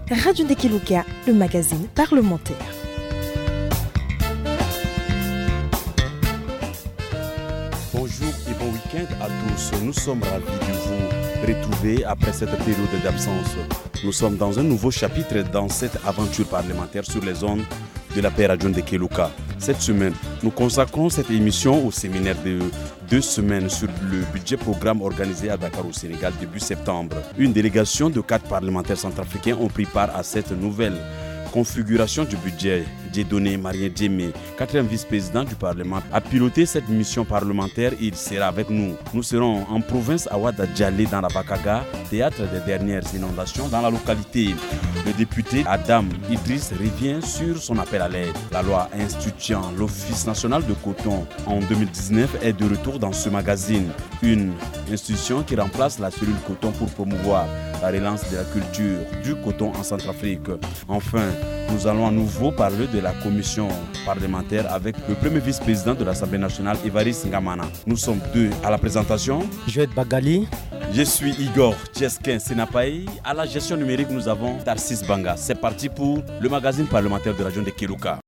Radio Ndekeluka, le magazine parlementaire. Bonjour et bon week-end à tous. Nous sommes ravis de vous retrouver après cette période d'absence. Nous sommes dans un nouveau chapitre dans cette aventure parlementaire sur les ondes de la paix Radio Ndekeluka. Cette semaine, nous consacrons cette émission au séminaire de 2 semaines sur le budget programme organisé à Dakar au Sénégal début septembre. Une délégation de 4 parlementaires centrafricains ont pris part à cette nouvelle configuration du budget. Dieudonné Marien Djemé, 4e vice-président du Parlement, a piloté cette mission parlementaire et il sera avec nous. Nous serons en province à Ouada Djalé dans la Bakaga, théâtre des dernières inondations dans la localité. Le député Adam Idriss revient sur son appel à l'aide. La loi instituant l'Office national de coton en 2019 est de retour dans ce magazine. Une institution qui remplace la cellule coton pour promouvoir la relance de la culture du coton en Centrafrique. Enfin, nous allons à nouveau parler de la commission parlementaire avec le premier vice-président de l'Assemblée nationale, Évariste Ngamana. Nous sommes 2 à la présentation. Joël Bagali. Je suis Igor Tcheskin Senapaï. À la gestion numérique, nous avons Tarsis Banga. C'est parti pour le magazine parlementaire de la région de Ndekeluka.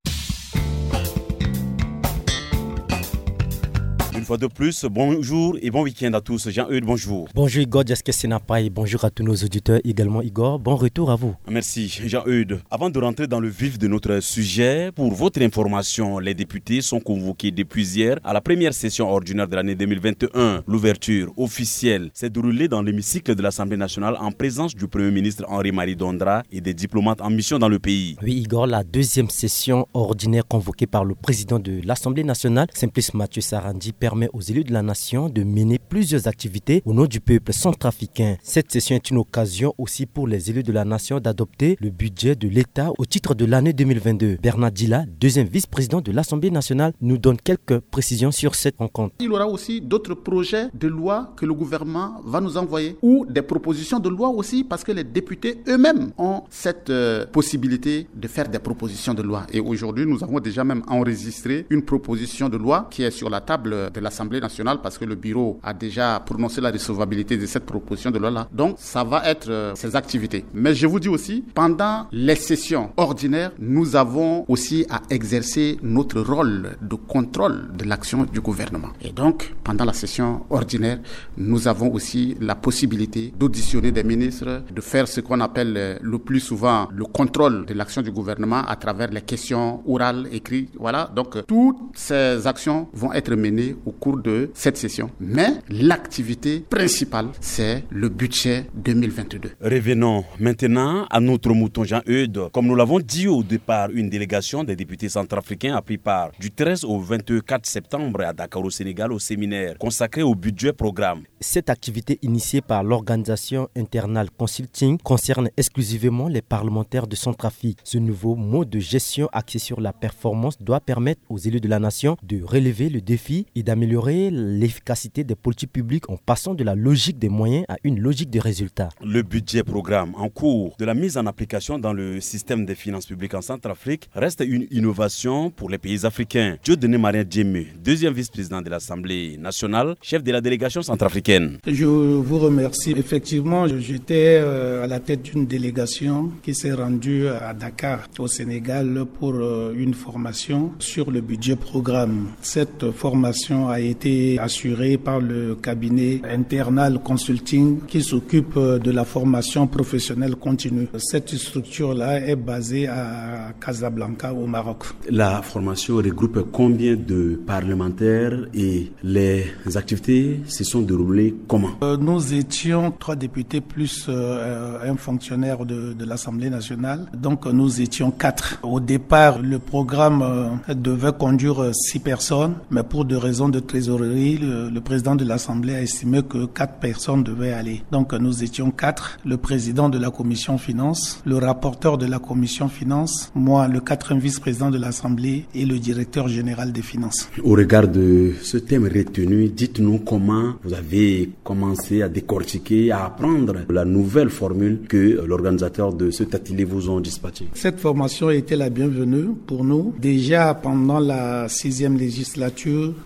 Une fois de plus, bonjour et bon week-end à tous. Jean-Eudes, bonjour. Bonjour Igor Tcheskin Senapaï. Bonjour à tous nos auditeurs également Igor. Bon retour à vous. Merci Jean-Eudes. Avant de rentrer dans le vif de notre sujet, pour votre information, les députés sont convoqués depuis hier à la première session ordinaire de l'année 2021. L'ouverture officielle s'est déroulée dans l'hémicycle de l'Assemblée nationale en présence du Premier ministre Henri-Marie Dondra et des diplomates en mission dans le pays. Oui Igor, la 2e session ordinaire convoquée par le président de l'Assemblée nationale, Simplice Mathieu Sarandi, permet aux élus de la nation de mener plusieurs activités au nom du peuple centrafricain. Cette session est une occasion aussi pour les élus de la nation d'adopter le budget de l'État au titre de l'année 2022. Bernard Dila, 2e vice-président de l'Assemblée nationale, nous donne quelques précisions sur cette rencontre. Il y aura aussi d'autres projets de loi que le gouvernement va nous envoyer ou des propositions de loi aussi parce que les députés eux-mêmes ont cette possibilité de faire des propositions de loi. Et aujourd'hui, nous avons déjà même enregistré une proposition de loi qui est sur la table de l'Assemblée nationale parce que le bureau a déjà prononcé la recevabilité de cette proposition de loi-là. Donc, ça va être ces activités. Mais je vous dis aussi, pendant les sessions ordinaires, nous avons aussi à exercer notre rôle de contrôle de l'action du gouvernement. Et donc, pendant la session ordinaire, nous avons aussi la possibilité d'auditionner des ministres, de faire ce qu'on appelle le plus souvent le contrôle de l'action du gouvernement à travers les questions orales, écrites. Voilà. Donc, toutes ces actions vont être menées au cours de cette session. Mais l'activité principale, c'est le budget 2022. Revenons maintenant à notre mouton Jean-Eudes. Comme nous l'avons dit au départ, une délégation des députés centrafricains a pris part du 13 au 24 septembre à Dakar au Sénégal au séminaire consacré au budget programme. Cette activité initiée par l'organisation Internal Consulting concerne exclusivement les parlementaires de Centrafrique. Ce nouveau mode de gestion axé sur la performance doit permettre aux élus de la nation de relever le défi et d'améliorer l'efficacité des politiques publiques en passant de la logique des moyens à une logique des résultats. Le budget programme en cours de la mise en application dans le système des finances publiques en Centrafrique reste une innovation pour les pays africains. Dieudonné Marien Djemé, 2e vice-président de l'Assemblée nationale, chef de la délégation centrafricaine. Je vous remercie. Effectivement, j'étais à la tête d'une délégation qui s'est rendue à Dakar, au Sénégal, pour une formation sur le budget programme. Cette formation a été assurée par le cabinet Internal Consulting qui s'occupe de la formation professionnelle continue. Cette structure-là est basée à Casablanca au Maroc. La formation regroupe combien de parlementaires et les activités se sont déroulées comment? Nous étions 3 députés plus un fonctionnaire de l'Assemblée nationale. Donc nous étions 4. Au départ, le programme devait conduire 6 personnes, mais pour des raisons de trésorerie, le président de l'Assemblée a estimé que 4 personnes devaient aller. Donc nous étions 4, le président de la commission finance, le rapporteur de la commission finance, moi le 4e vice-président de l'Assemblée et le directeur général des finances. Au regard de ce thème retenu, dites-nous comment vous avez commencé à décortiquer, à apprendre la nouvelle formule que l'organisateur de cet atelier vous ont dispatché. Cette formation était la bienvenue pour nous. Déjà pendant la 6e législature, sous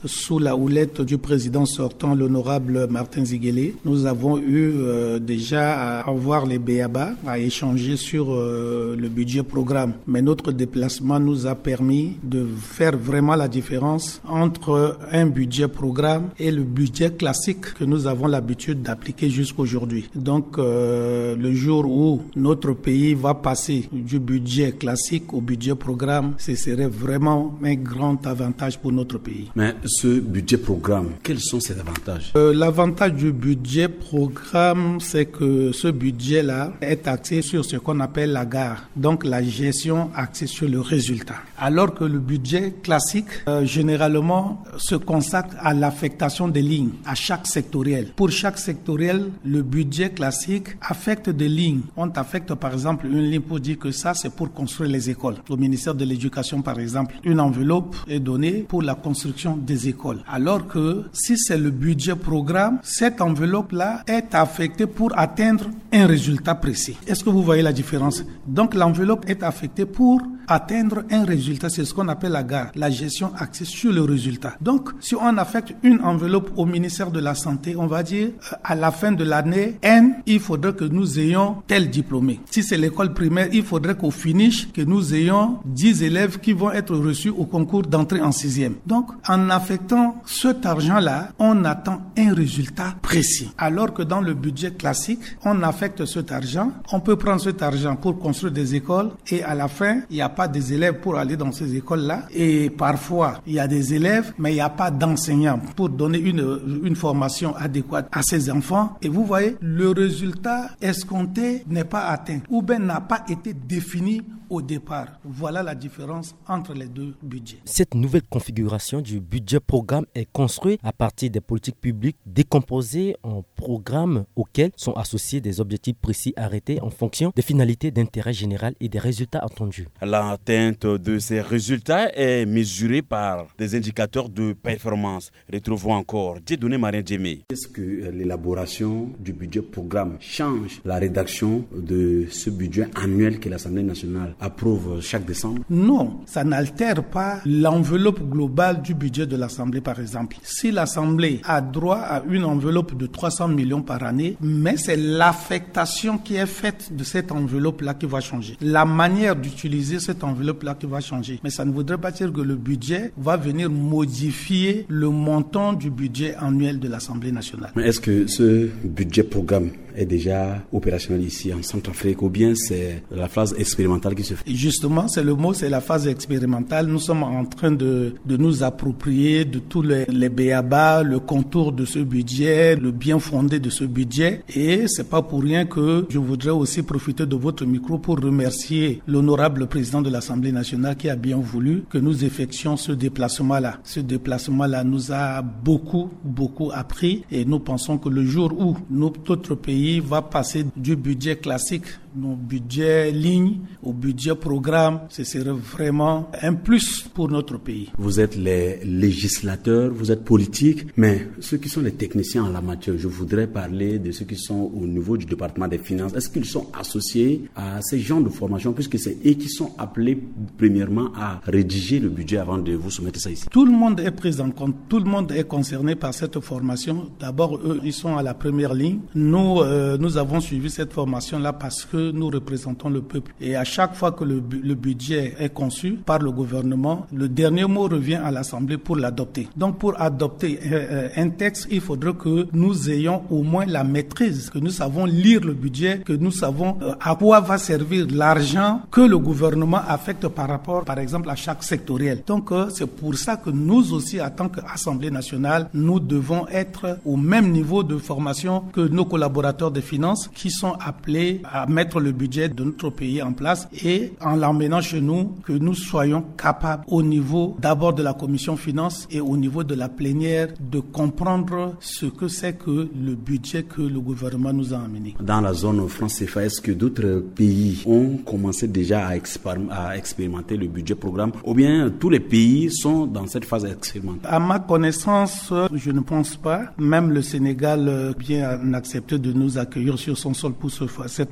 la houlette du président sortant, l'honorable Martin Ziguélé, nous avons eu déjà à avoir les BABA, à échanger sur le budget programme. Mais notre déplacement nous a permis de faire vraiment la différence entre un budget programme et le budget classique que nous avons l'habitude d'appliquer jusqu'aujourd'hui. Donc, le jour où notre pays va passer du budget classique au budget programme, ce serait vraiment un grand avantage pour notre pays. Mais ce budget programme, quels sont ses avantages? L'avantage du budget programme, c'est que ce budget-là est axé sur ce qu'on appelle la gare, donc la gestion axée sur le résultat. Alors que le budget classique, généralement, se consacre à l'affectation des lignes, à chaque sectoriel. Pour chaque sectoriel, le budget classique affecte des lignes. On affecte par exemple une ligne pour dire que ça, c'est pour construire les écoles. Au ministère de l'Éducation, par exemple, une enveloppe est donnée pour la construction des écoles. Alors que si c'est le budget programme, cette enveloppe-là est affectée pour atteindre un résultat précis. Est-ce que vous voyez la différence? Donc l'enveloppe est affectée pour atteindre un résultat, c'est ce qu'on appelle la gare, la gestion axée sur le résultat. Donc, si on affecte une enveloppe au ministère de la Santé, on va dire à la fin de l'année N, il faudrait que nous ayons tel diplômé. Si c'est l'école primaire, il faudrait qu'au finish, que nous ayons 10 élèves qui vont être reçus au concours d'entrée en 6e. Donc, en affectant cet argent-là, on attend un résultat précis. Alors que dans le budget classique, on affecte cet argent, on peut prendre cet argent pour construire des écoles et à la fin, il n'y a pas des élèves pour aller dans ces écoles-là et parfois il y a des élèves mais il n'y a pas d'enseignants pour donner une formation adéquate à ces enfants et vous voyez le résultat escompté n'est pas atteint ou bien n'a pas été défini au départ. Voilà la différence entre les deux budgets. Cette nouvelle configuration du budget programme est construite à partir des politiques publiques décomposées en programmes auxquels sont associés des objectifs précis arrêtés en fonction des finalités d'intérêt général et des résultats attendus. L'atteinte de ces résultats est mesurée par des indicateurs de performance. Retrouvons encore Dieudonné Marin Djemé. Est-ce que l'élaboration du budget programme change la rédaction de ce budget annuel que l'Assemblée nationale approuve chaque décembre? Non, ça n'altère pas l'enveloppe globale du budget de l'Assemblée, par exemple. Si l'Assemblée a droit à une enveloppe de 300 millions par année, mais c'est l'affectation qui est faite de cette enveloppe-là qui va changer. La manière d'utiliser cette enveloppe-là qui va changer. Mais ça ne voudrait pas dire que le budget va venir modifier le montant du budget annuel de l'Assemblée nationale. Mais est-ce que ce budget programme est déjà opérationnel ici en Centrafrique ou bien c'est la phase expérimentale qui se fait? Justement, c'est le mot, c'est la phase expérimentale. Nous sommes en train de nous approprier de tous les BABA, le contour de ce budget, le bien fondé de ce budget. Et c'est pas pour rien que je voudrais aussi profiter de votre micro pour remercier l'honorable président de l'Assemblée nationale qui a bien voulu que nous effectuions ce déplacement-là. Ce déplacement-là nous a beaucoup appris et nous pensons que le jour où notre pays va passer du budget classique, nos budgets lignes, au budget programme, ce serait vraiment un plus pour notre pays. Vous êtes les législateurs, vous êtes politiques, mais ceux qui sont les techniciens en la matière, je voudrais parler de ceux qui sont au niveau du département des finances. Est-ce qu'ils sont associés à ces genres de formation, puisque c'est eux qui sont appelés premièrement à rédiger le budget avant de vous soumettre ça ici? Tout le monde est pris en compte, tout le monde est concerné par cette formation. D'abord, eux, ils sont à la première ligne. Nous avons suivi cette formation-là parce que nous représentons le peuple. Et à chaque fois que le budget est conçu par le gouvernement, le dernier mot revient à l'Assemblée pour l'adopter. Donc, pour adopter un texte, il faudrait que nous ayons au moins la maîtrise, que nous savons lire le budget, que nous savons à quoi va servir l'argent que le gouvernement affecte par rapport, par exemple, à chaque sectoriel. Donc, c'est pour ça que nous aussi, en tant qu'Assemblée nationale, nous devons être au même niveau de formation que nos collaborateurs des finances qui sont appelés à mettre le budget de notre pays en place et en l'emmenant chez nous, que nous soyons capables au niveau d'abord de la commission finances et au niveau de la plénière de comprendre ce que c'est que le budget que le gouvernement nous a amené. Dans la zone franc CFA, est-ce que d'autres pays ont commencé déjà à expérimenter le budget programme ou bien tous les pays sont dans cette phase expérimentale? À ma connaissance, je ne pense pas. Même le Sénégal vient accepter de nous accueillir sur son sol pour cette formation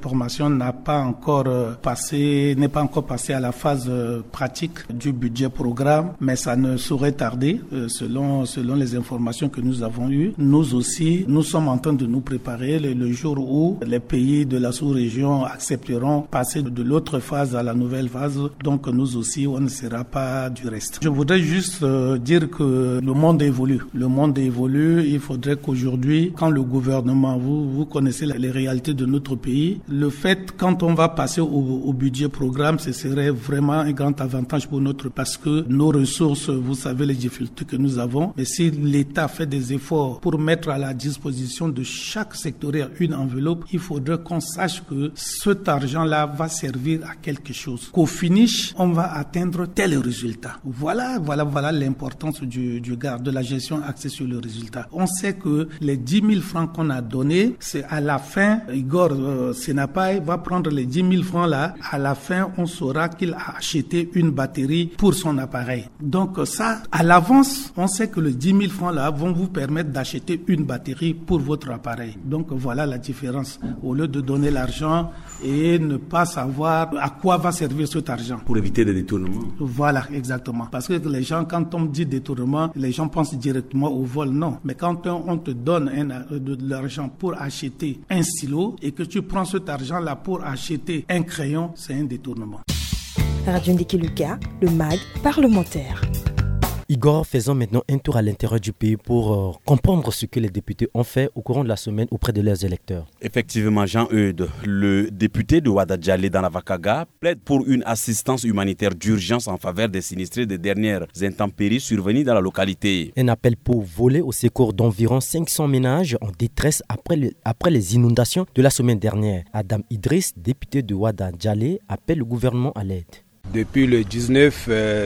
n'est pas encore passée à la phase pratique du budget programme, mais ça ne saurait tarder selon les informations que nous avons eues. Nous aussi, nous sommes en train de nous préparer le jour où les pays de la sous-région accepteront passer de l'autre phase à la nouvelle phase. Donc nous aussi, on ne sera pas du reste. Je voudrais juste dire que le monde évolue. Le monde évolue. Il faudrait qu'aujourd'hui, quand le gouvernement, vous connaissez les réalités de notre pays, le fait, quand on va passer au budget programme, ce serait vraiment un grand avantage pour parce que nos ressources, vous savez les difficultés que nous avons, mais si l'État fait des efforts pour mettre à la disposition de chaque secteur une enveloppe, il faudrait qu'on sache que cet argent-là va servir à quelque chose. Qu'au finish, on va atteindre tel résultat. Voilà l'importance du garde, de la gestion axée sur le résultat. On sait que les 10 000 francs qu'on a donnés, c'est à la fin, Igor Senapaï va prendre les 10 000 francs là, à la fin, on saura qu'il a acheté une batterie pour son appareil. Donc ça, à l'avance, on sait que les 10 000 francs là vont vous permettre d'acheter une batterie pour votre appareil. Donc voilà la différence. Au lieu de donner l'argent et ne pas savoir à quoi va servir cet argent. Pour éviter des détournements. Voilà, exactement. Parce que les gens, quand on dit détournement, les gens pensent directement au vol. Non. Mais quand on te donne de l'argent pour acheter un stylo et que tu prends cet argent-là pour acheter un crayon, c'est un détournement. Radio Ndiki Luka, le MAG parlementaire. Igor, faisons maintenant un tour à l'intérieur du pays pour comprendre ce que les députés ont fait au courant de la semaine auprès de leurs électeurs. Effectivement, Jean-Eudes, le député de Ouadadjali dans la Vakaga plaide pour une assistance humanitaire d'urgence en faveur des sinistrés des dernières intempéries survenues dans la localité. Un appel pour voler au secours d'environ 500 ménages en détresse après les inondations de la semaine dernière. Adam Idriss, député de Ouadadjali, appelle le gouvernement à l'aide. Depuis le 19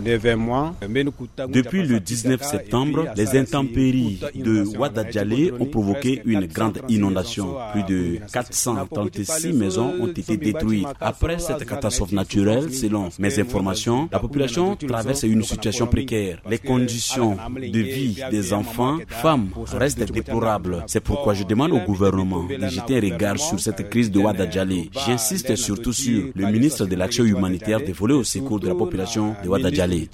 septembre, les intempéries de Ouadadjali ont provoqué une grande inondation. Plus de 436 maisons ont été détruites. Après cette catastrophe naturelle, selon mes informations, la population traverse une situation précaire. Les conditions de vie des enfants, femmes restent déplorables. C'est pourquoi je demande au gouvernement de jeter un regard sur cette crise de Ouadadjali. J'insiste surtout sur le ministre de l'Action humanitaire de voler au secours de la population de Ouadadjali.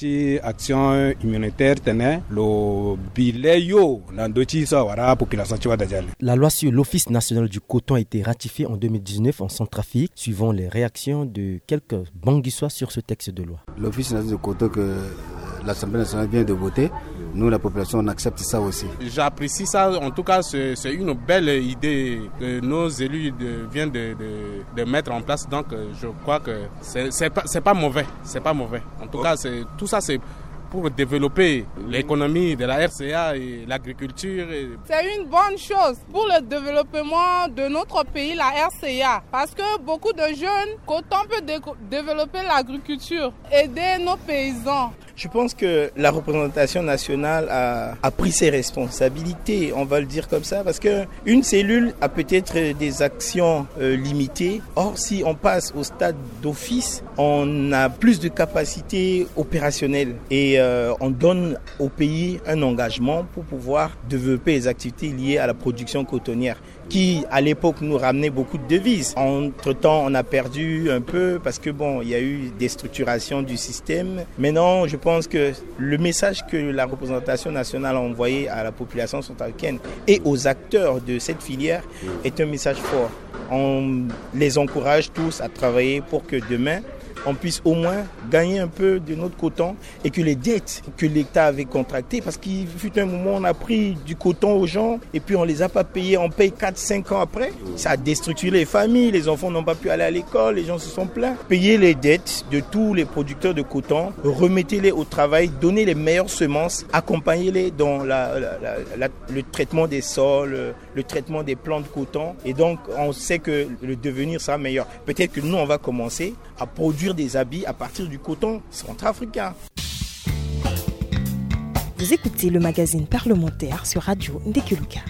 La loi sur l'Office national du coton a été ratifiée en 2019 en Centrafrique, suivant les réactions de quelques Banguissois sur ce texte de loi. L'Office national du coton que l'Assemblée nationale vient de voter, nous, la population, on accepte ça aussi. J'apprécie ça. En tout cas, c'est une belle idée que nos élus viennent de mettre en place. Donc, je crois que c'est pas mauvais. C'est pas mauvais. En tout cas, tout ça, c'est pour développer l'économie de la RCA et l'agriculture. C'est une bonne chose pour le développement de notre pays, la RCA, parce que beaucoup de jeunes, quand on peut développer l'agriculture, aider nos paysans. Je pense que la représentation nationale a pris ses responsabilités, on va le dire comme ça, parce qu'une cellule a peut-être des actions limitées. Or, si on passe au stade d'office, on a plus de capacités opérationnelles et on donne au pays un engagement pour pouvoir développer les activités liées à la production cotonnière, qui à l'époque nous ramenait beaucoup de devises. Entre-temps, on a perdu un peu parce que il y a eu des structurations du système. Maintenant, je pense que le message que la représentation nationale a envoyé à la population centrafricaine et aux acteurs de cette filière est un message fort. On les encourage tous à travailler pour que demain, on puisse au moins gagner un peu de notre coton et que les dettes que l'État avait contractées, parce qu'il fut un moment où on a pris du coton aux gens et puis on les a pas payés, on paye 4-5 ans après. Ça a déstructuré les familles, les enfants n'ont pas pu aller à l'école, les gens se sont plaints. Payez les dettes de tous les producteurs de coton, remettez-les au travail, donnez les meilleures semences, accompagnez-les dans le traitement des sols, le traitement des plants de coton, et donc on sait que le devenir sera meilleur. Peut-être que nous on va commencer à produire des habits à partir du coton centrafricain. Vous écoutez le magazine parlementaire sur Radio Ndiki Luka.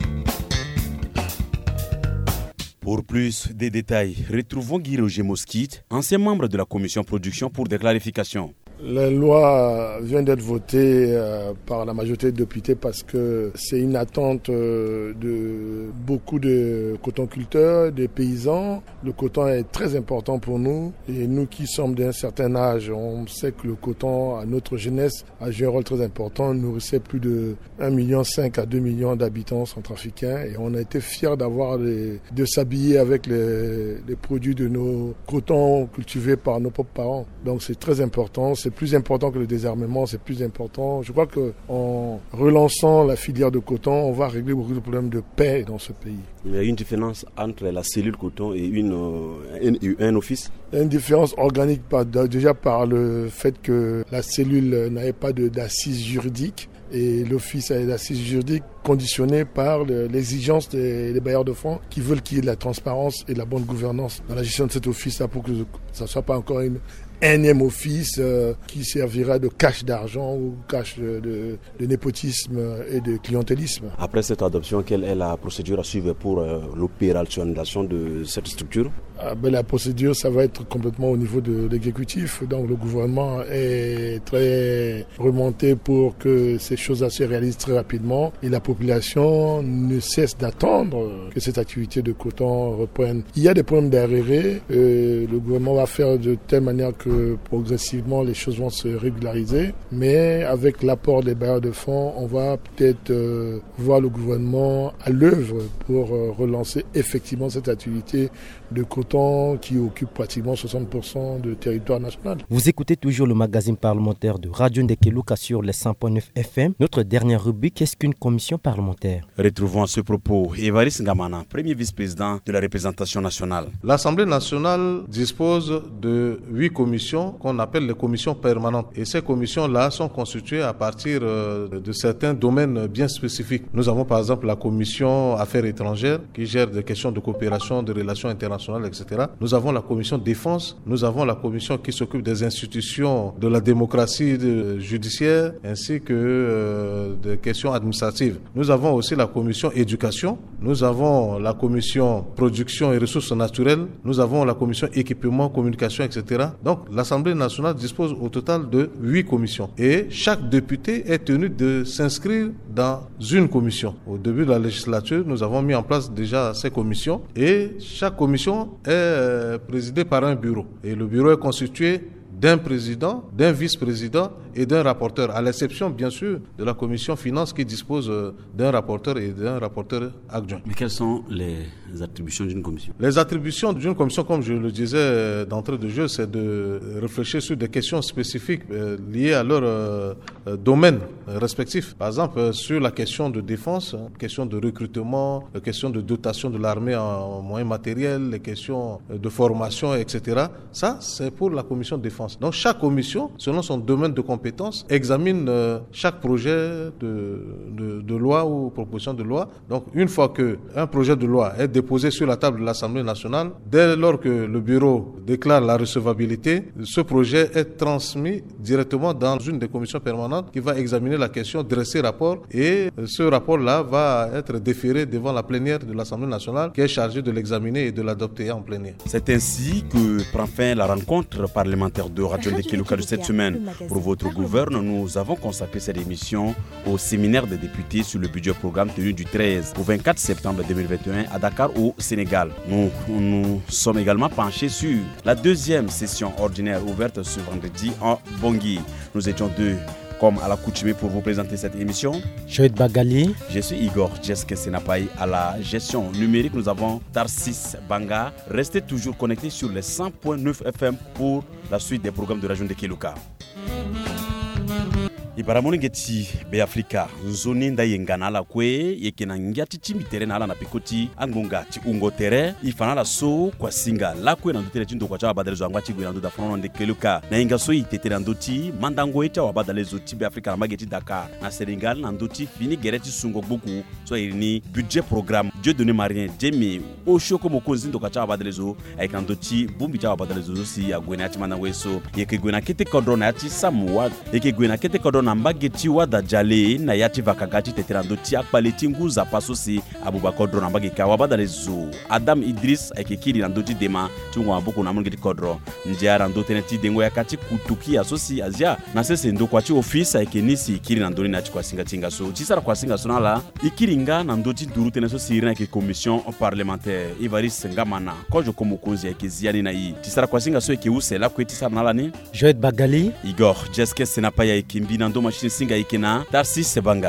Pour plus de détails, retrouvons Guy Roger Mosquite, ancien membre de la commission production, pour des clarifications. La loi vient d'être votée par la majorité des députés parce que c'est une attente de beaucoup de cotonculteurs, des paysans. Le coton est très important pour nous et nous qui sommes d'un certain âge, on sait que le coton à notre jeunesse a joué un rôle très important. Il nourrissait plus de 1,5 million à 2 millions d'habitants centrafricains et on a été fiers de s'habiller avec les produits de nos cotons cultivés par nos propres parents. Donc c'est très important. C'est plus important que le désarmement, c'est plus important. Je crois qu'en relançant la filière de coton, on va régler beaucoup de problèmes de paix dans ce pays. Il y a une différence entre la cellule coton et un office? Il y a une différence organique déjà par le fait que la cellule n'avait pas d'assise juridique. Et l'office a d'assises juridiques conditionnées par l'exigence des bailleurs de fonds qui veulent qu'il y ait de la transparence et de la bonne gouvernance dans la gestion de cet office-là pour que ça ne soit pas encore une énième office qui servira de cache d'argent ou cache de népotisme et de clientélisme. Après cette adoption, quelle est la procédure à suivre pour l'opérationnalisation de cette structure? La procédure, ça va être complètement au niveau de l'exécutif. Donc le gouvernement est très remonté pour que ces choses-là se réalisent très rapidement et la population ne cesse d'attendre que cette activité de coton reprenne. Il y a des problèmes d'arrêt. Le gouvernement va faire de telle manière que progressivement les choses vont se régulariser. Mais avec l'apport des bailleurs de fonds, on va peut-être voir le gouvernement à l'œuvre pour relancer effectivement cette activité de coton qui occupe pratiquement 60% du territoire national. Vous écoutez toujours le magazine parlementaire de Radio Ndekeluka sur les 100.9 FM. Notre dernière rubrique, qu'est-ce qu'une commission parlementaire? Retrouvons à ce propos Évariste Ngamana, premier vice-président de la représentation nationale. L'Assemblée nationale dispose de 8 commissions qu'on appelle les commissions permanentes. Et ces commissions-là sont constituées à partir de certains domaines bien spécifiques. Nous avons par exemple la commission Affaires étrangères qui gère des questions de coopération, de relations internationales, etc. Nous avons la commission défense, nous avons la commission qui s'occupe des institutions de la démocratie judiciaire ainsi que des questions administratives. Nous avons aussi la commission éducation, nous avons la commission production et ressources naturelles, nous avons la commission équipement, communication, etc. Donc l'Assemblée nationale dispose au total de 8 commissions et chaque député est tenu de s'inscrire dans une commission. Au début de la législature, nous avons mis en place déjà ces commissions et chaque commission est présidée par un bureau. Et le bureau est constitué d'un président, d'un vice-président et d'un rapporteur, à l'exception bien sûr de la commission finances qui dispose d'un rapporteur et d'un rapporteur adjoint. Mais quelles sont les attributions d'une commission? Les attributions d'une commission, comme je le disais d'entrée de jeu, c'est de réfléchir sur des questions spécifiques liées à leur domaine respectif. Par exemple, sur la question de défense, question de recrutement, question de dotation de l'armée en moyens matériels, les questions de formation, etc. Ça, c'est pour la commission de défense. Donc chaque commission, selon son domaine de compétence, examine chaque projet de loi ou proposition de loi. Donc une fois qu'un projet de loi est déposé sur la table de l'Assemblée nationale, dès lors que le bureau déclare la recevabilité, ce projet est transmis directement dans une des commissions permanentes qui va examiner la question, dresser rapport et ce rapport-là va être déféré devant la plénière de l'Assemblée nationale qui est chargée de l'examiner et de l'adopter en plénière. C'est ainsi que prend fin la rencontre parlementaire de Radio Ndekeluka de cette semaine. Pour votre gouverne, nous avons consacré cette émission au séminaire des députés sur le budget programme tenu du 13 au 24 septembre 2021 à Dakar au Sénégal. Nous sommes également penchés sur la deuxième session ordinaire ouverte ce vendredi en Bangui. Nous étions deux comme à l'accoutumée pour vous présenter cette émission. Joël Bagali. Je suis Igor Djeske Senapaï. À la gestion numérique, nous avons Tarsis Banga. Restez toujours connectés sur les 100.9 FM pour la suite des programmes de Radio Ndekeluka. Ibaramoni ngeti be Afrika nzoni nda yengana la kwe yekena ngati chimitere na ala na pikoti angonga ti ungotere ifana la so kwa singa la kwe na ndotere chindo kwa cha badalezo angwa chigwe na ndoda frono Ndekeluka na inga so itetere ndoti mandango eta wa badalezo ti be Afrika na mageti Dakar na Senegal na ndoti fini gereti sungo boku so irini budget programme Dieu donné marien demi o shoko mokonzi ndo kwa cha badalezo ayika ndoti bumbi cha badalezo si agwena ati mandango eso yeke gwena kete kodrona ati samuwa yeke gwena kete kodrona na mbage ti wada jale na yati vakagati teterando ti akpale ti nguza paso si Abubakar Dro na mbage ka wabada lezo Adam Idris ekekiri na ndoti dema ti ngwa boko na mungeti kodro njara ndo teneti dengo yakati kutuki asosi azia na sese ndo kwa ti office ekenisi ikiri na ndoni na ti kwa singa tinga so ti sara kwa singa so na la ikiringa na ndoti duru teneso sirina ke commission parlementaire Ivaris Ngamana kojo komukunzi ekeziani na yi ti sara kwa singa so ekewuse la kweti sara na la ni Joël Bagali Igor Jeske Senapaya ekimbi na ndo machine singa ikena Tarsis Sebanga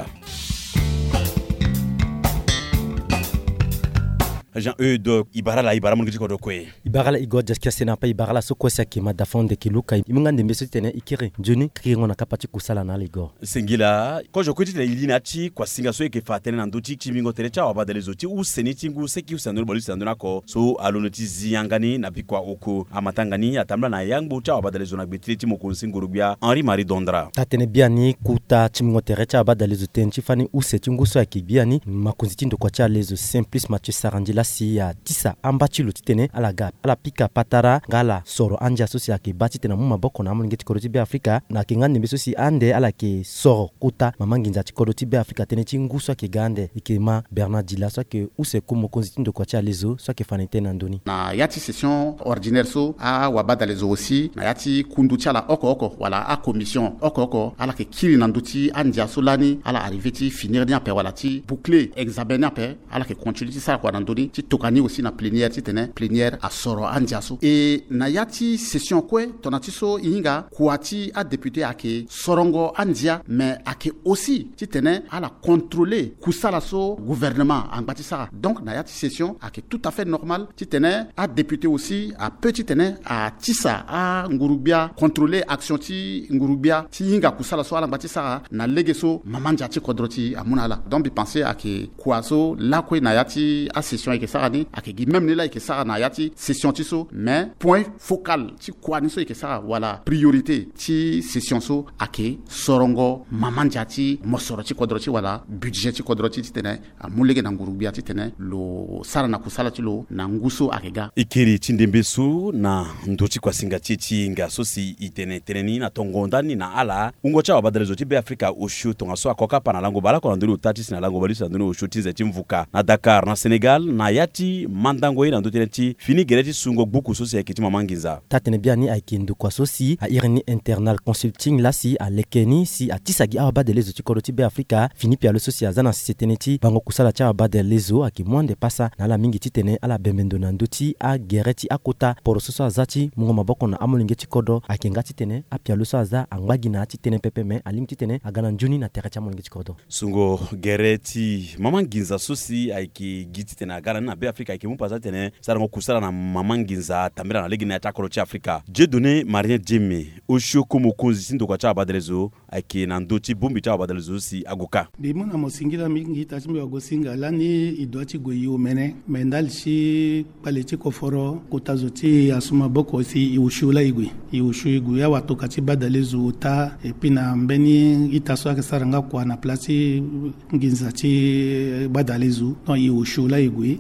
Jean Eudo Ibara mungiti ko dokwe Ibara Igor Jeske Senapaya Ibara soko saki madafonde kiluka imungande mbeso tene ikiri njuni kiringo na kapati kusala na Igor Sengila ko jo kweti ilina ti kwa singa so eke fatene na ndoti chimingo terecha wabadele zoti useni tingu seki usandoro bolisi andona ko so alonoti ziyangani na bikwa oko amatangani atamla na yangbo cha wabadele zona betriti mokonsi ngurubia Henri Marie Dondra tatene biani kuta chimingo terecha wabadele zotenchi fani use tinguso akibiani makonzi tindo kwa cha lezo Simplice Mathieu Sarangi si ya tisa ambachi lutitene alaga ala pika patara ngala soro anja sosi ake bati tena mumaboko na amulingeti koroti be Afrika na kingande mbeso si ande ala ke soro kuta mamanginza tikoroti be Afrika tene tinguso ake gande ikema Bernard Dila so ke use kumo konzitindo kwa cha lezo so ke fanete na ndoni na yati session ordinaire so a wabada lezo aussi na yati kundu chala oko wala a commission oko ala ke kiri na nduti anja solani ala arriveti finir ni ape wala ti boucler examiner ape ala ke continue ti sa kwa na ndoni ti tokani aussi na plénière ti tene plénière a soro andiaso et na yati session kwe tonati so inga kuati a député ake sorongo andia mais ake aussi ti tene ala contrôler kusala so gouvernement en batisa donc na yati session ake tout à fait normal ti tene a député aussi a petit tene a tisa a ngurubia contrôler action ti ngurubia ti inga kusala so ala batisa na legeso mamanja ti kodroti amuna la donc bi penser ake kuaso la kwe na yati a session ake sarani ake gi même nela ake sara na yati session ti so mais point focal ti kwani so ake sara wala priorité ti session so ake sorongo mamanja ti mosoro ti kodroti wala budget ti kodroti ti tene amulege na ngurubia ti tene lo sara na kusala ti lo na nguso ake ga ikiri tindembesu na ndoti kwa singa ti nga so si itene teneni na tongondani na ala ungo cha wabadelezo ti be Afrika oshu tonga so akoka pana lango bala ko ndoni utati sina lango balisa ndoni oshu tinze ti mvuka na Dakar na Senegal na yati mandango ina ndoti ti fini gereti sungo buku so si akiti mamanginza tatene biani aikindu kwa so si a Irani Internal Consulting la si a lekeni si a tisagi awabadelezo ti koroti be Afrika fini pia lo so si azana sitetene bango kusala cha wabadelezo akimwande pasa na la mingi titene ala bembendo na ndoti a gereti akota porososo azati mungo maboko na amulingeti kodo akengati tene apia lo so aza angwagi na titene pepeme alimti tene agana njuni na terecha mulingeti kodo sungo gereti mamanginza so si aiki giti tene agana na be Afrika aiki mupaza tene sarango kusala na mamanginza tamira na ligi na takoro cha Afrika je donné Marien Djemme osho komo konzi sindo kwa cha badelezo aiki na ndoti bumbi cha badelezo si agoka bimuna mosingira mingi tachimbe wagosinga lani idwachi goyo mene mendal shi palechi koforo kutazoti asuma boko si iushula igwe ya watu kati badelezo uta epina mbeni itaswa kesaranga kwa na plasi nginza chi badelezo no iushula igwe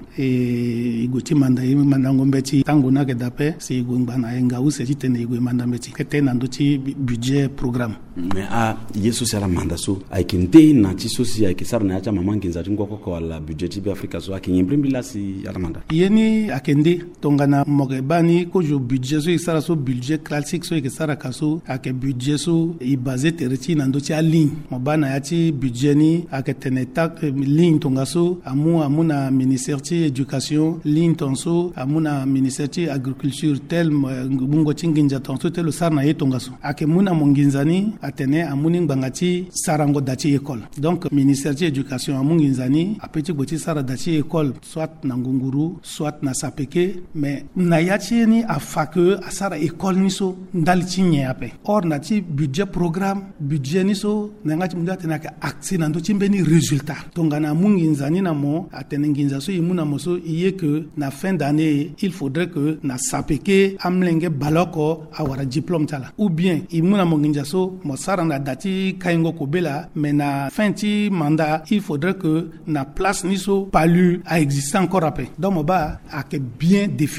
igwe manda ngombe chi tangu na kedape si igwe ngana enga use chi tene igwe manda mechi ketena ndochi budget programme mais a yesu sala manda so aikinte na chi so si aikisara na acha mamanginza ngoko ko wala budget bi Afrika so akinyimbrimbila si ala manda yeni akende tongana mogebani ko jo budget so isara so budget classique so ikisara kaso ake budget so i basé tereti na ndochi a ligne mobana yati budget ni aketene tak ligne tongaso amuna ministère ti éducation ligne tonso amuna ministère ti agriculture tel bungo tinginja tonso tel sarna ye tongaso ake muna monginzani atene amuni ngangati sarango dati école donc ministère ti éducation amunginzani apeti boti sara dati école soit na ngunguru soit na sapeke mais na yati ni afake asara école ni so ndali ti nyape or na ti budget programme budget ni so na ngati mudate na ka axe na ndo ti mbeni résultat tongana munginzani na mo atene nginza so imuna mo so iye que na fin d'année il faudrait que na sapeke amlenge baloko awara diplôme tala ou bien imuna mo nginza so mo sara na dati kaingo kobela mais na fin ti mandat il faudrait que na place ni so palu a existé encore après donc mo ba a que bien défini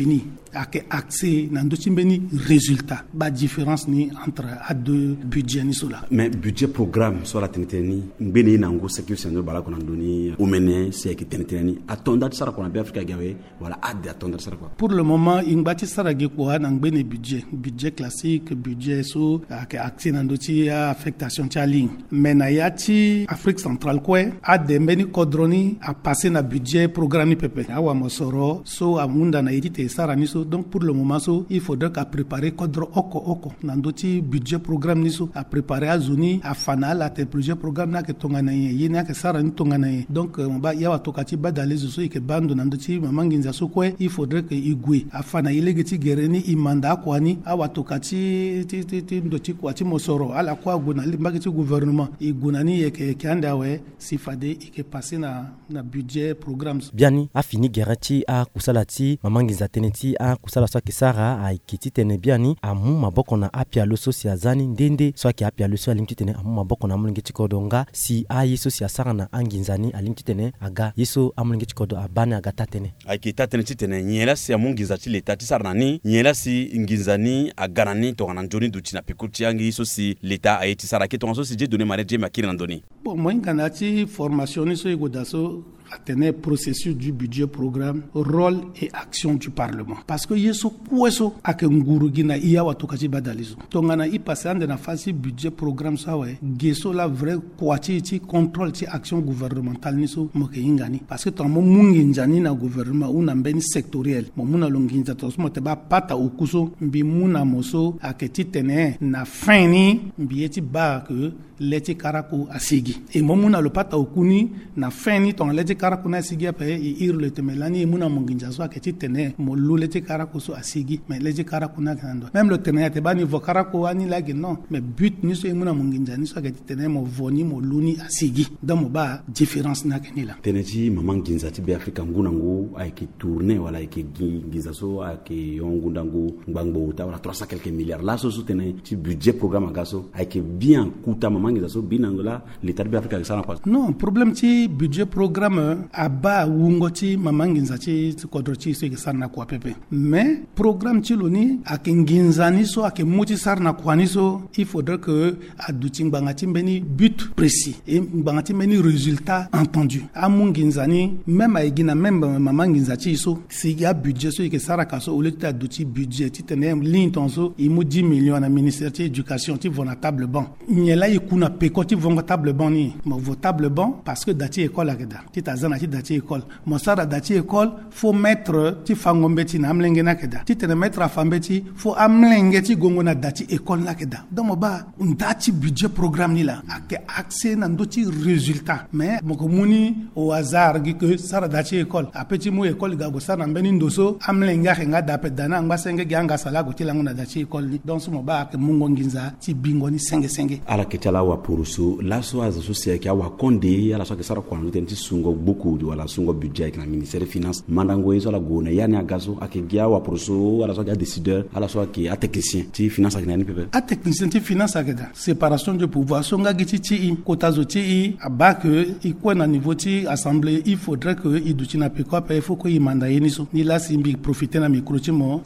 ake accès na ndochi mbeni résultat ba différence ni entre a deux budgets ni sola. Mais budget programme sur la teniteni mbeni nango sécurité no bala kona ndoni omene c'est ki teniteni atonda sara kona be Afrika gawe voilà ade atonda sara quoi. Pour le moment ingba ti sara ge ko na mbeni budget classique budget so ake accès na ndochi affectation cha ligne mais na yati Afrique centrale quoi a de mbeni kodroni a passer na budget programme pepe awa mosoro so amunda na yiti sara ni so. Donc pour le moment so il faudrait qu'à préparer kodro oko na ndoti budget programme ni so a préparer a zoni a fanal a te projet programme na ke tongana yena ke sara ni tongana. Donc ba ya watokati ba dalezo so ke bando na ndoti mamanginza so quoi il faudrait que igwe a fana ilegeti gereni imanda kwani a watokati ti ndoti kwati mosoro ala kwa gona limbageti gouvernement igunani yeke kanda we sifade ike passer na budget programme. Biani a fini gerati a kusalati mamanginza teneti a kusala so kisara a ikiti tene biani amu maboko na apia loso si azani ndende so ki apia loso alimti tene amu maboko na mulingeti kodonga si a yeso si asara na anginzani alimti tene aga yeso amulingeti kodo abane aga tatene aikita tene titene nyela si amungiza ti leta ti sarnani nyela si nginzani aganani to kana njoni duti na pikuti yangi yeso si leta ayeti saraki to so si je donner mareje makiri na ndoni bon moi ngana formation so igodaso atteindre processus du budget programme, rôle et action du Parlement. Parce que yeso kweso ake nguru gina iya watokaji badalizo. Tongana i passe ande na phase budget programme sawe geso la vrai kwati ti contrôle ti action gouvernementale niso moke ingani. Parce que tamo mungi njani na gouvernement una mbeni sectoriel. Mona longinza tosmo te ba pata ukuso mbi muna moso ake ti tene na fini mbi eti ba que leti karaku asigi. E momuna lo pata okuni na fini ton leti karakuna asigi ape irle temelani muna monginja so aketi tene mo luleti karakuso asigi mais leti karakuna kando même le tene te bani vo karako ani lagi non mais but ni so muna monginja ni so aketi tene mo voni mo luni asigi donc ba différence na kenila teneti mamanginza ti be Afrika ngunangu ayki tourner wala ayki ginza so ayki yongundangu ngbango ta wala 300 quelques milliards là so tene ti budget programme gaso ayki bien kuta mamanginza so binangola l'état de Afrika ça na pas non problème ti budget programme aba wungoti mamanginza ti kodrochi so sarna kwa pepe mais programme ti loni akinginzani so akemoti sarna kwani so il faudrait que aduti ngangati mbeni but précis et ngangati mbeni résultat entendu amunginzani même aigina même mamanginza ti so si ya budget so ke saraka so oleti aduti budget ti tene ligne tonso imu 10 millions na ministère ti éducation ti vona table banc nyela ikuna peko ti vonga table banc ni mo vo table banc parce que dati école akeda ti tazana ti dati école mosara dati école faut mettre ti fangombe ti na amlenge na keda ti tene mettre afambe ti faut amlenge ti gongo na dati école na keda donc ba ndati budget programme ni la ake accès na ndoti résultat mais moko muni au hasard gi que sara dati école apeti mo école ga go sara mbeni ndoso amlenge nga dape dana ngba senge gi anga sala go ti lango na dati école ni donc mo ba ke mungo nginza ti bingo ni senge ala ketala wa purusu la so azo socia ki wa konde ala so ke sara kwa ndenti sungo beaucoup wala sungo budget na ministère des finances mandango yeso la gona yani agaso akigia wa proso ala so ga décideur ala so ki a technicien ti finance ak nani pepe a technicien ti finance akeda séparation de pouvoir songa giti ti kotazo ti aba que i ko na niveau ti assemblée il faudrait que i duti na peko pa il faut ko i manda yeni so ni la simbi profiter na micro ti mo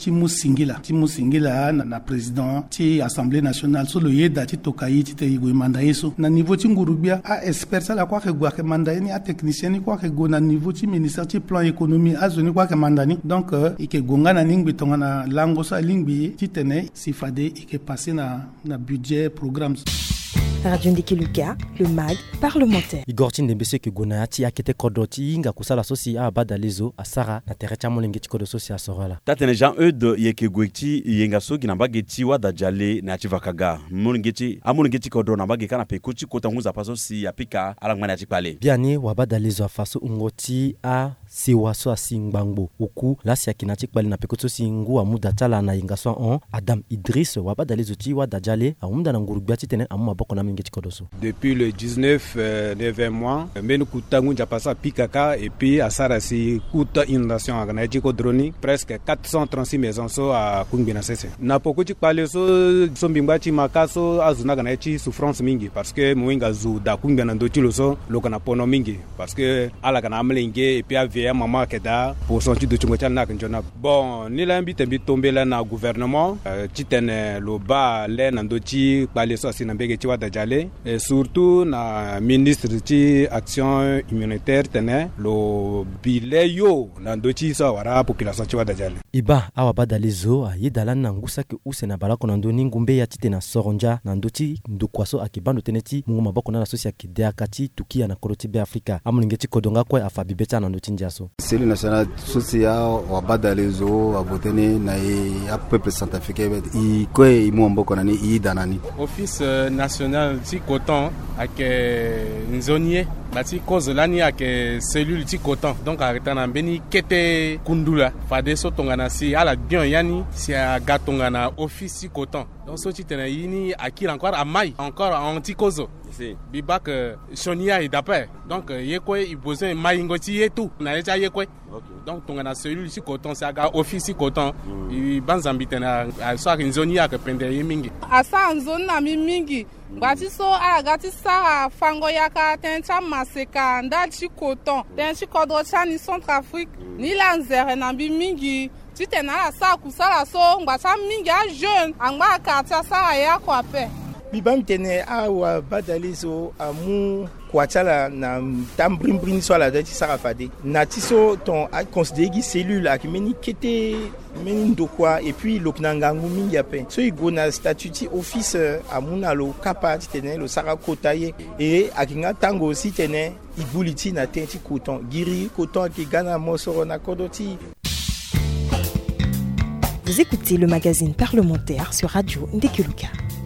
singila na président ti assemblée nationale so lo yeda ti tokayi ti te i go manda yeso na niveau ti ngurubia a expert sala kwa ke gwa ke manda yeni a technicien ni kwa ke go na niveau ti ministère ti plan économie azoni kwa ke mandani donc ike gonga na ningbi tonga na lango sa lingbi ti tene sifade ike passer na budget programme. Radio Ndiki Luka, le MAG parlementaire. Igorti ndembese ke gonayati akete kodoti inga kusala sosi a badalezo asara na terecha molengeti kodo sosi asorala. Tatene Jean Eude yeke gwekti yenga so gina bageti wa dajale na chivakaga. Molengeti kodo na bageka na pekuchi kota nguza paso si apika ala ngmana chipale. Biani wa badalezo afaso ungoti a siwaso asingbangbo uku lasi akinati kpali na pekuto singu amuda tala na yenga so on Adam Idriss wa badalezo ti wa dajale amunda na ngurubiati tene amuma boko na depuis le 19 20 mois mbeni kutangu japasa pikaka et puis à sarasi kuta inondation agana jiko droni presque 436 maisons so a kungina sese na pokuti pale so mbimbachi makaso azuna gana chi souffrance mingi parce que mwinga zu da kungana ndoti loso lokana pono mingi parce que ala kana amlenge et puis que un maman qui da pour son de chungocha na kanjona bon ni la mbi tembi tomber là na gouvernement titene lo ba le nandochi bale so sinambege ti wada jale et surtout na ministre ti action humanitaire tene lo bileyo nandochi so wara population ti wada jale iba awa badalezo ayidala na ngusa ke usena balako na ndoni ngumbe ya tite na soronja na ndoti ndukwaso akibando teneti mungu maboko na la sosia kidea kati tukia na koroti be Afrika amulingeti kodonga kwa afabibeta na ndoti njaso Cellule nationale sosia wa badalezo wa botene na ya peuple centrafricain i kwe imu mboko na ni idanani office national ti coton ak nzonier bati cause lani ak cellule ti coton donc arrêta na beni kete kundula fade so tongana si ala bien yani si agatonga na office ti coton donc so ti tena yini akil encore a mai encore anti cause si bibak sonia et d'après donc yekwe i besoin mai ngoti yetu na yecha yekwe donc tongana cellule ti coton si aga office ti coton i banzambi tena so ak nzonia ak pende yemingi asa nzoni na mingi Bati so agati sara fango yaka tencha maseka ndachi coton tenchi kodrocha ni Centrafrique ni lanzere na mingi titena la sa kusala so ngbacha mingi a jeune angba quartier sara ya kwape bibam tene awa badalizo amu kwachala na tambrim so la dati sara fade na tiso ton a considéré cellule ak meni kete meni ndokwa et puis loknanga mingi ape so igona statut office amuna lo kapa tene lo sara kotaye et akinga tango aussi tene ibuliti na tenti coton giri coton ki gana mosoro na kodoti. Vous écoutez le magazine parlementaire sur Radio Ndekuluka.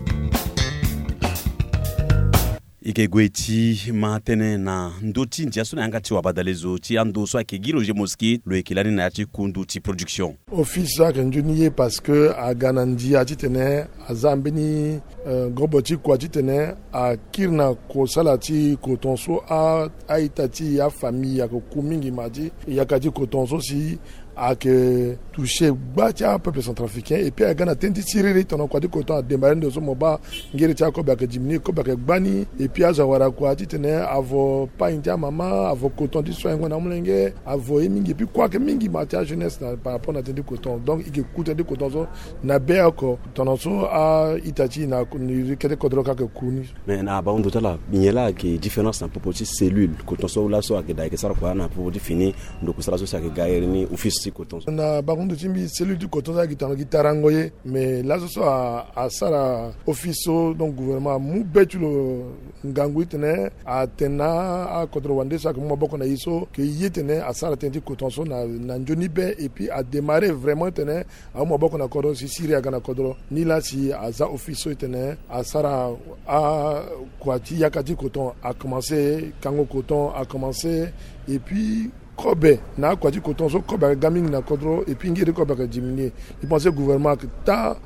Ikegweti matene na ndoti ntiaso na ngati wa badalezo ti ando so akegiro je moski lo ekilani na ti kundu ti production office ça kanjuniye parce que a ganandi a titene azambeni goboti kwa titene a kirna ko salati ko tonso a itati ya famille ya ko kumingi mati ya kati ko tonso si a que toucher batia peuple centrafricain et puis a gana tenti tiriri tono kwa di ko ton démarrer de so moba ngiri tia ko ba ke diminuer ko ba ke gbani et puis azawara kwa titene avo pa india mama avo coton di so ngona mulenge avo mingi puis quoi que mingi matia jeunesse par rapport na tenti coton donc il écoute di coton so na be ko tono so a itati na ni kete kodroka ke kuni mais na ba ndo tala binyela ki différence na propos cellule coton so la so ak da ke sara kwa na pour définir ndo ko sara so sa ke gayer ni office coton na ba ndo timbi cellule du coton za kitano gitarangoye mais là so a sara office donc gouvernement mu betulo ngangu itene a tena a kodrowande sa ko mo boko na iso ke yetene a sara tenti coton so na njoni be et puis a démarrer vraiment tene a mo boko na kodro si Syria kana kodro ni la si a za office itene a sara a kwati yakati coton a commencé kango coton a commencé et puis Kobe na kwati coton so kobe gaming na kodro et puis ngiri kobe ka diminuer il pensait gouvernement que ta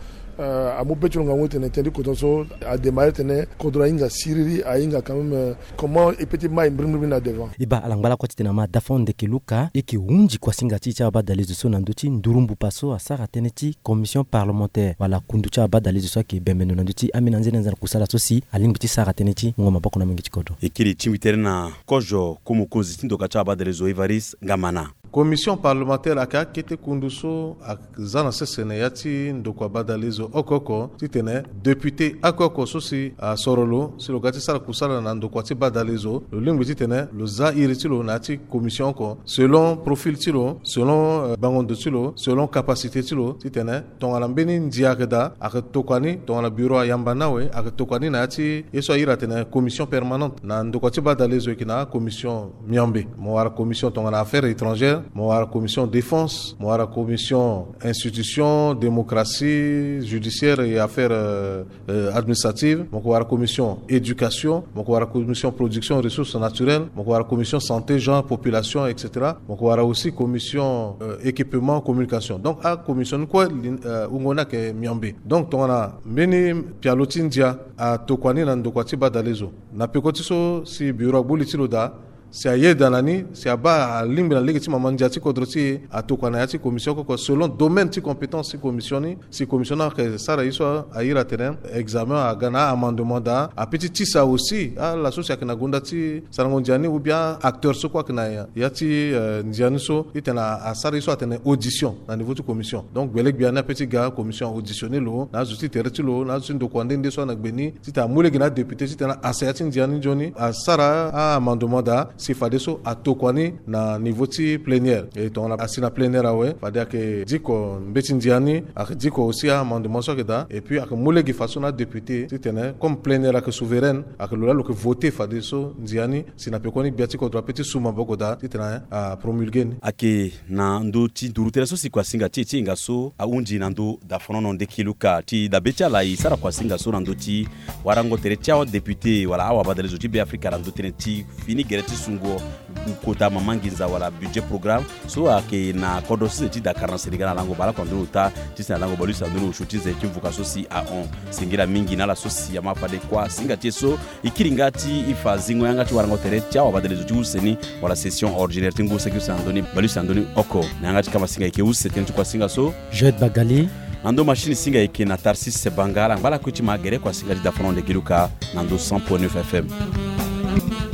a mo betu nga wote na tendi coton so a démarrer tene kodro inga siriri a inga quand même comment et petit mai mbrimbi na devant iba alangala kwati tena ma dafonde keluka eki unji kwa singati cha badalezo so na ndoti ndurumbu paso asara teneti commission parlementaire wala kundu cha badalezo so ki bembeno na ndoti amina nzena nzana kusala sosi alimbiti sara teneti ngoma bako na mingi kodo ekiri chimitere na kojo kumukunzi tindoka cha badalezo Ivaris Ngamana commission parlementaire aka kete kunduso akzana sesene yati ndokwa badalezo okoko titene député akoko sosi a sorolo si lokati sala kusala na ndokwa ti badalezo lo lingbi titene lo za iritilo na ti commission ko selon profil tilo selon bangondo tilo selon capacité tilo titene tongana mbeni ndiakeda ak tokwani tongana bureau yamba nawe ak tokwani na ti yeso ira tene commission permanente na ndokwa ti badalezo kina commission miambe mo wara commission tongana affaires étrangères mo wara commission défense mo wara commission institution démocratie judiciaire et affaires administratives mo wara commission éducation mo wara commission production ressources naturelles mo wara commission santé genre population etc mo wara aussi commission équipement communication donc a commission quoi ungona ke miambe donc tongana mbeni pialotindia a tokwani na ndokwati badalezo na pekotiso si bureau bulitilo da si aye danani si aba limbi na legi ti mamandia ti kodro ti atokwana ya ti commission ko selon domaine ti compétence ti commission si commissionnaire que sara iso ayira terrain examen a gana amendement da a petit tisa aussi la socia que na gonda ti sarangondiani ou bien acteur so quoi que na ya ti ndiani so itena a sara iso atene audition na niveau de commission donc belek bien na petit gars commission auditionné lo na justi tereti lo na justi ndokwande nde so na gbeni tita mule gina député tita asayati ndiani joni a sara a amendement da si fade so atokwani na niveau ti plénière et ton asina plénière awe fade que diko mbeti ndiani a diko aussi a amendement so que da et puis a mule gi façon na député tita comme plénière que souveraine a que lo que voter fade so ndiani sina pekoni biati ko droit petit suma boko da tita a promulguer ake na ndo ti durutela so si kwa singa ti nga so a unji na ndo da fonono nde kiluka ti da becha la isara kwa singa so na ndo ti warango tere tiao député wala awa badale zo ti be afrika na ndo tere ti fini gereti sungo kota mamanginza wala budget programme so ake na kodo si ti da karna senegal lango bala kwa ndo ta ti na lango balu sa ndo shuti ze ti vuka so si a on singira mingi na la so si ya mafade kwa singa ti so ikiringa ti ifa zingo yanga ti warango tere tiao badale zo ti useni wala session ordinaire tingo sekiu sa ndoni balu sa ndoni oko nanga ti kama singa ike useni ti kwa singa so Joël Bagali nando machine singa ike na Tarsis Sebangala ngala kuti magere kwa singa ti da fono de kiluka nando 100.9 FM